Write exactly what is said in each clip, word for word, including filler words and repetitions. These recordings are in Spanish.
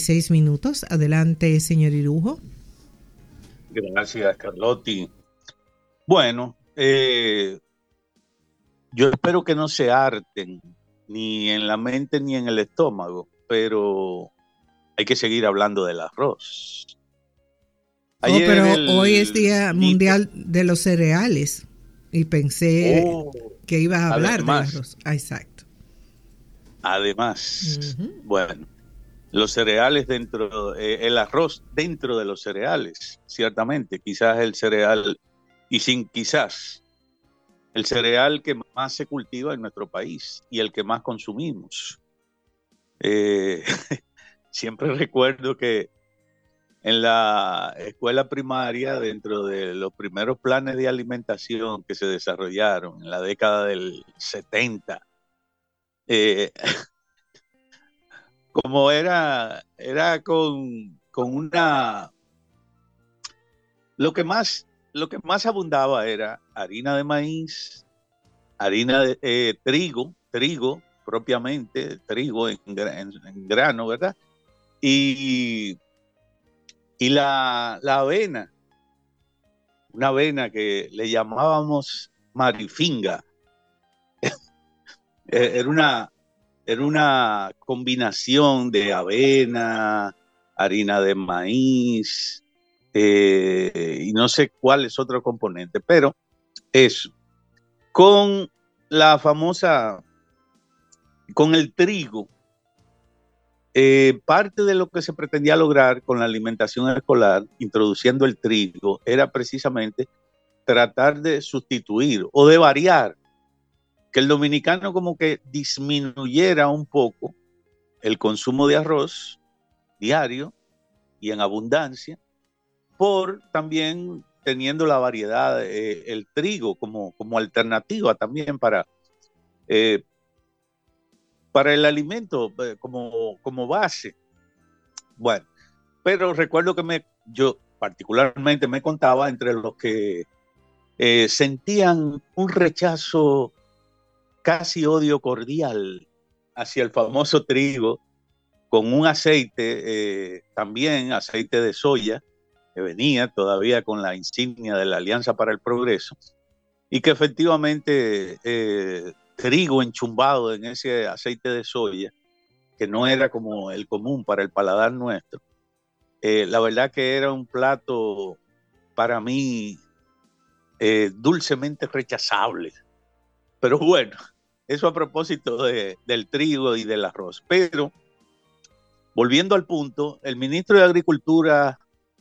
Seis minutos. Adelante, señor Irujo. Gracias, Carlotti. Bueno, eh, yo espero que no se harten ni en la mente ni en el estómago, pero hay que seguir hablando del arroz. Ayer oh, pero el... hoy es Día Mundial de los Cereales y pensé oh, que ibas a hablar además, del arroz. Ah, exacto. Además, uh-huh. Bueno. Los cereales dentro, eh, el arroz dentro de los cereales, ciertamente, quizás el cereal, y sin quizás, el cereal que más se cultiva en nuestro país y el que más consumimos. Eh, siempre recuerdo que en la escuela primaria, dentro de los primeros planes de alimentación que se desarrollaron en la década del setenta, eh, como era, era con, con una... Lo que, más, lo que más abundaba era harina de maíz, harina de eh, trigo, trigo propiamente, trigo en, en, en grano, ¿verdad? Y, y la, la avena, una avena que le llamábamos marifinga. Era una... Era una combinación de avena, harina de maíz, eh, y no sé cuál es otro componente, pero eso. Con la famosa, con el trigo, eh, parte de lo que se pretendía lograr con la alimentación escolar, introduciendo el trigo, era precisamente tratar de sustituir o de variar, que el dominicano como que disminuyera un poco el consumo de arroz diario y en abundancia, por también teniendo la variedad, eh, el trigo como, como alternativa también para, eh, para el alimento, eh, como, como base. Bueno, pero recuerdo que me, yo particularmente me contaba entre los que eh, sentían un rechazo, casi odio cordial hacia el famoso trigo, con un aceite, eh, también aceite de soya, que venía todavía con la insignia de la Alianza para el Progreso, y que efectivamente eh, trigo enchumbado en ese aceite de soya, que no era como el común para el paladar nuestro, eh, la verdad que era un plato para mí eh, dulcemente rechazable. Pero bueno, eso a propósito de, del trigo y del arroz. Pero, volviendo al punto, el ministro de Agricultura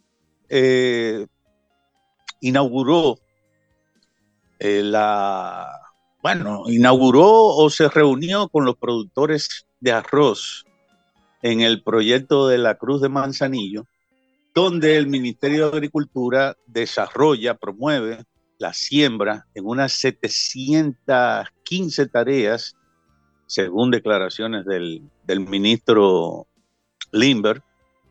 eh, inauguró eh, la... Bueno, inauguró o se reunió con los productores de arroz en el proyecto de la Cruz de Manzanillo, donde el Ministerio de Agricultura desarrolla, promueve la siembra en unas setecientas quince tareas, según declaraciones del, del ministro Limber,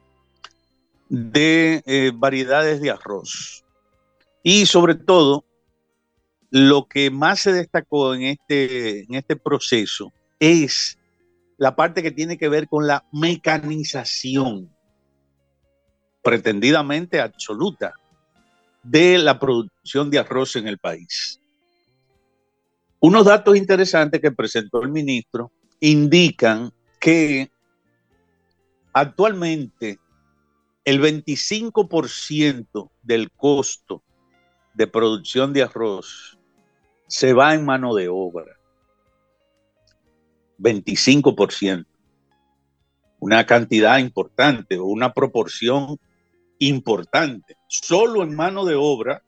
de eh, variedades de arroz. Y sobre todo, lo que más se destacó en este, en este proceso es la parte que tiene que ver con la mecanización, pretendidamente absoluta, de la producción de arroz en el país. Unos datos interesantes que presentó el ministro indican que actualmente el veinticinco por ciento del costo de producción de arroz se va en mano de obra. veinticinco por ciento. Una cantidad importante o una proporción importante. Solo en mano de obra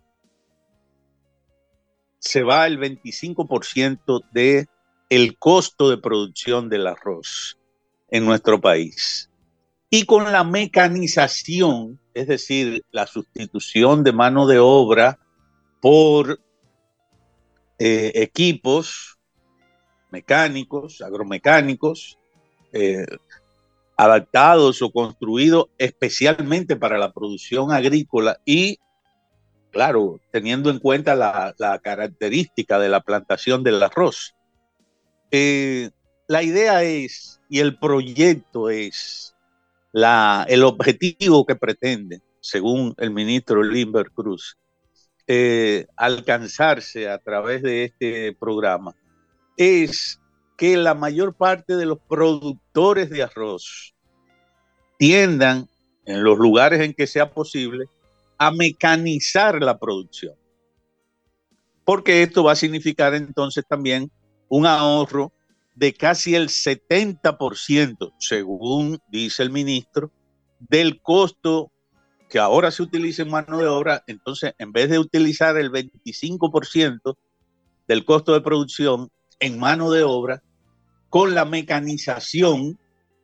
se va el veinticinco por ciento de el costo de producción del arroz en nuestro país. Y con la mecanización, es decir, la sustitución de mano de obra por eh, equipos mecánicos, agromecánicos, eh, adaptados o construidos especialmente para la producción agrícola y, claro, teniendo en cuenta la, la característica de la plantación del arroz. Eh, la idea es, y el proyecto es, la, el objetivo que pretende, según el ministro Limber Cruz, eh, alcanzarse a través de este programa, es que la mayor parte de los productores de arroz tiendan, en los lugares en que sea posible, a mecanizar la producción. Porque esto va a significar entonces también un ahorro de casi el setenta por ciento, según dice el ministro, del costo que ahora se utiliza en mano de obra. Entonces, en vez de utilizar el veinticinco por ciento del costo de producción en mano de obra, con la mecanización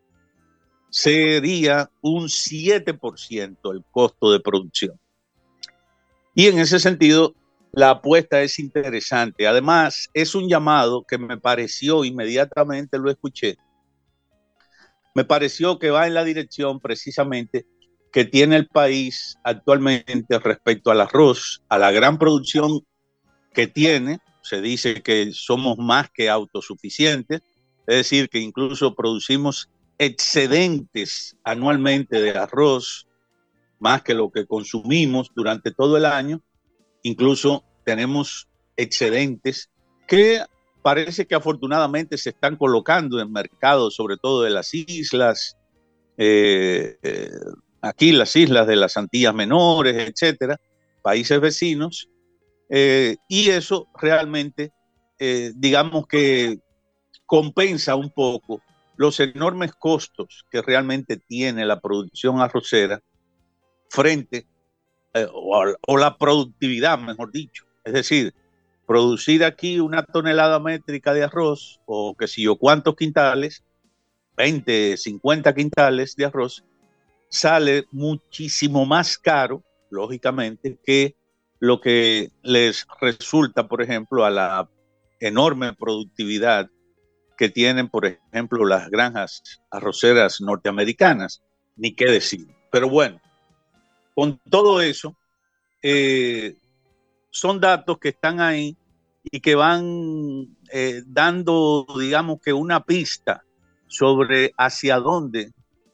sería un siete por ciento el costo de producción. Y en ese sentido, la apuesta es interesante. Además, es un llamado que me pareció, inmediatamente lo escuché, me pareció que va en la dirección precisamente que tiene el país actualmente respecto al arroz, a la gran producción que tiene. Se dice que somos más que autosuficientes, es decir, que incluso producimos excedentes anualmente de arroz, más que lo que consumimos durante todo el año. Incluso tenemos excedentes que parece que afortunadamente se están colocando en mercados, sobre todo de las islas, eh, eh, aquí las islas de las Antillas Menores, etcétera, países vecinos, eh, y eso realmente, eh, digamos que compensa un poco los enormes costos que realmente tiene la producción arrocera frente eh, o, o la productividad, mejor dicho. Es decir, producir aquí una tonelada métrica de arroz, o qué sé yo, cuántos quintales, veinte, cincuenta quintales de arroz, sale muchísimo más caro, lógicamente, que lo que les resulta, por ejemplo, a la enorme productividad que tienen, por ejemplo, las granjas arroceras norteamericanas, ni qué decir. Pero bueno, con todo eso, eh, son datos que están ahí y que van eh, dando, digamos que una pista sobre hacia dónde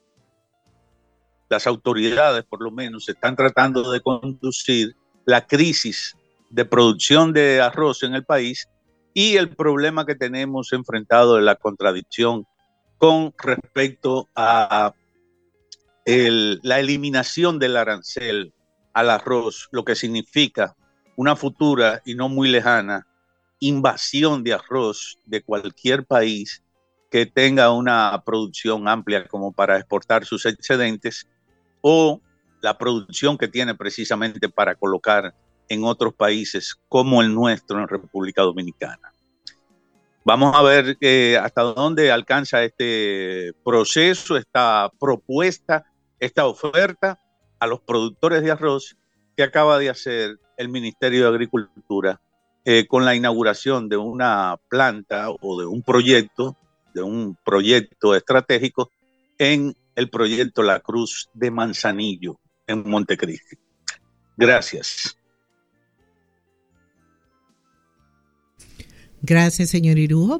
las autoridades, por lo menos, están tratando de conducir la crisis de producción de arroz en el país y el problema que tenemos enfrentado de la contradicción con respecto a el, la eliminación del arancel al arroz, lo que significa una futura y no muy lejana invasión de arroz de cualquier país que tenga una producción amplia como para exportar sus excedentes, o la producción que tiene precisamente para colocar en otros países como el nuestro, en República Dominicana. Vamos a ver eh, hasta dónde alcanza este proceso, esta propuesta, esta oferta a los productores de arroz que acaba de hacer el Ministerio de Agricultura eh, con la inauguración de una planta o de un proyecto, de un proyecto estratégico en el proyecto La Cruz de Manzanillo, en Montecristi. Gracias. Gracias, señor Irujo.